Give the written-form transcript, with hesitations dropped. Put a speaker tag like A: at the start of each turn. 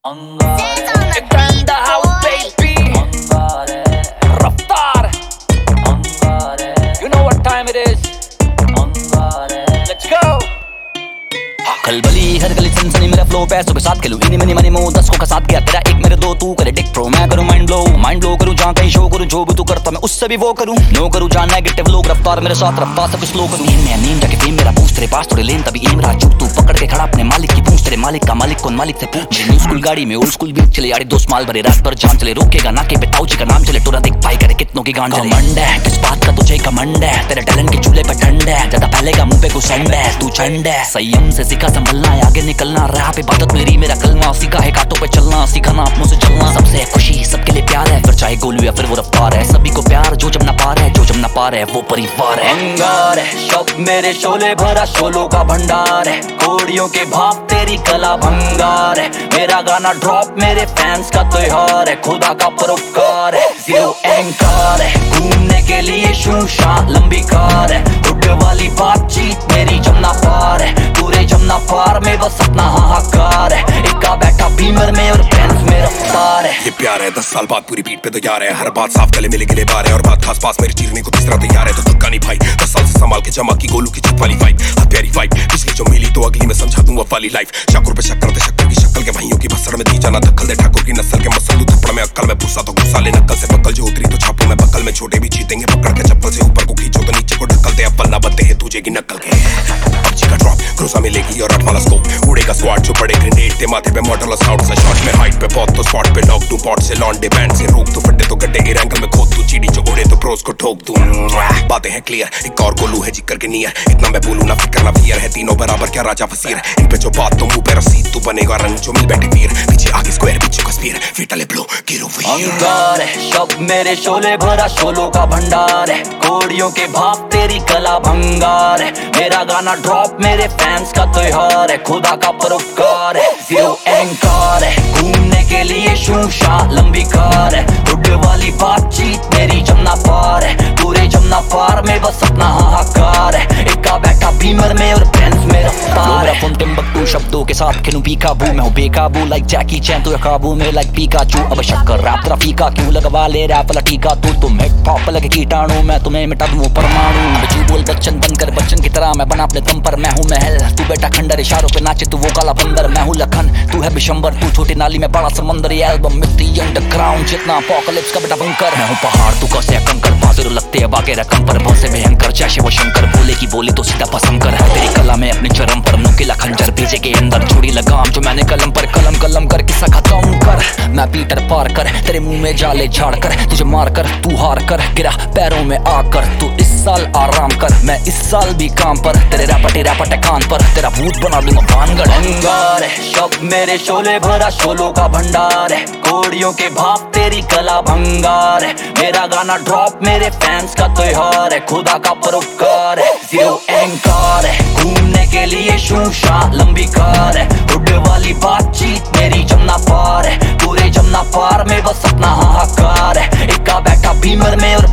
A: Angare, in the house, baby. Angare, Raftar. Angare, you know what time it is. Angare, let's go.
B: खलबली हर गली सनसनी मेरा flow पैसों के साथ खेलूं इनी मनी मनी मो 10 को का साथ गया तेरा एक मेरे दो तू करे डिक प्रो मैं करूं माइंड ब्लो करूं जहां कहीं शो करूं जो भी तू करता मैं उससे भी वो करूं नो करूं जहां नेगेटिव लोग रफ्तार मेरे साथ रफ्तार सब स्लो करूं मैं नींद जाके फेम मेरा पूछ तेरे पास थोड़े लेन तभी एम रहा चुप तू पकड़ के खड़ा अपने मालिक की पूछ तेरे मालिक का मालिक कौन मालिक से पूछ न्यू स्कूल गाड़ी में ओल्ड स्कूल बीच चले यारी दो स्माल भरे रात भर जान चले रोकेगा ना के पे ताऊजी का नाम चले टोरा देख पाई करे कितनों की गांड चले कमांड है किस बात का तुझे कमांड है तेरे टैलेंट के चूल्हे पे ठंड है ज्यादा पहलेगा मुंह पे घुसंड है तू चंड है संयम से सीखा संभलना है आगे निकलना रहा पे बात मेरी मेरा कलमा सीखा है कांटों पे चलना सीखा ना अपनों से चलना सबसे खुशी सबके लिए प्यार है फिर चाहे गोलू या फिर वो रफ्तार है सभी को प्यार जो जब ना पार है जो जब ना पार है वो परिवार है अंगार है शब मेरे शोले भरा शोलों का भंडार है कोड़ियों के भाप तेरी कला भंगार है मेरा गाना ड्रॉप मेरे फैंस का त्योहार है खुदा का परोपकार है जीरो एंकार है घूमने के लिए शूशा लंबी कार है हुड वाली बातचीत मेरी जमना पार है पूरे जमना पार में बस अपना हाहाकार है इक्का बैठा बीमर में और फ्रेंड्स में रफ्तार है
C: ये प्यार है 10 साल बाद पूरी बीट पे तैयार है हर बात साफ गले मिले गिले बार है और बात खास पास मेरे चीरने को तीसरा तैयार है तो धक्का नहीं भाई 10 साल से संभाल के जमा की गोलू की छत वाली वाइब प्यारी वाइब पिछली जो मिली तो अगली में समझा दूंगा वाली लाइफ शाकुर पे शक्कर दे शक्कर की शक्ल के भाइयों की भसड़ में दी जाना धक्कल दे ठाकुर की नस्ल के मसल दू थप्पड़ में अक्कल में भूसा तो गुस्सा ले नक्कल से बक्कल जो उतरी तो छापू में बक्कल में छोटे भी जीतेंगे पकड़ के चप्पल से ऊपर को खींचो तो नीचे को ढक्कल दे अव्वल ना बनते हैं तुझे की नक्कल के पबजी का ड्रॉप क्रूजा मिलेगी और 8 वाला स्कोप उड़ेगा स्क्वाड जो बड़े ग्रेनेड ते माथे पे मॉडल साउंड से शॉट में हाइट पे बहुत तो स्पॉट पे लॉक टू पॉट से लॉन्डे बैंड से रोक तो फटे तो गड्ढे के एंगल में खोद तू चीड़ी जो उड़े तो प्रोस को ठोक तू बातें हैं क्लियर एक और गोलू है जिक्र के नियर इतना मैं बोलूं ना फिक्र ना फियर है तीनों बराबर क्या राजा वजीर इन पे जो बात तो मुंह पे रसीद तू बनेगा रंग जो मिल बैठे वीर पीछे आगे स्क्वायर पीछे का स्पीयर फिटले ब्लो गिरो
B: अंगार है शब मेरे शोले भरा शोलों का भंडार है कोड़ियों के भाप तेरी कला भंगार है मेरा गाना ड्रॉप मेरे फैंस का त्योहार है खुदा का परोपकार है जीरो एंकार है घूमने के लिए शूशा लंबी कार है हुड वाली बातचीत मेरी जमना पार है पूरे जमना पार में बस अपना हाहाकार है इक्का बैठा बीमर में और फ्रेंड्स में रफ्तार है टिम्बकटू शब्दों के साथ खेलूं पीकाबू मैं हूं बेकाबू लाइक जैकी चैन तू काबू में लाइक पीकाचू अब शक्कर रैप तेरा फीका क्यों लगवा ले रैप वाला टीका तू तुम हिप हॉप लगे कीटाणु मैं तुम्हें मिटा दूं परमाणु बचू बोल बच्चन बनकर बच्चन की तरह मैं बना अपने दम पर मैं हूं महल तू बेटा खंडर इशारों पे नाचे तू वो काला बंदर मैं हूं लखन तू है बिशंबर तू छोटी नाली में बड़ा समंदर ये एल्बम मिट्टी अंडरग्राउंड जितना अपोकलिप्स का बेटा बंकर मैं हूं पहाड़ तू कैसे कंकर बाजू लगते हैं बागे रकम पर बहुत से भयंकर जैसे वो शंकर बोले की बोली तो सीधा पसंद कर है तेरी कला में अपने चरम पर नुकीला खंजर भेजे के अंदर छोड़ी लगाम जो मैंने कलम पर कलम कर किस्सा खत्म कर मैं पीटर पार कर तेरे मुंह में जाले झाड़ कर तुझे मार कर तू हार कर गिरा पैरों में आकर तू इस साल आराम कर मैं इस साल भी काम पर तेरे रैपटे कान पर तेरा भूत बना दूंगा भानगढ़ अंगार है शब मेरे शोले भरा शोलों का भंडार है कोड़ियों के भाप तेरी कला भंगार है मेरा गाना ड्रॉप मेरे फैंस का त्योहार है खुदा का परोपकार है जीरो एंकार है घूमने के लिए शूशा लंबी कार है हुड वाली बातचीत मेरी जमना पार है पूरे जमना पार में बस अपना हाहाकार है इक्का बैठा बीमर में और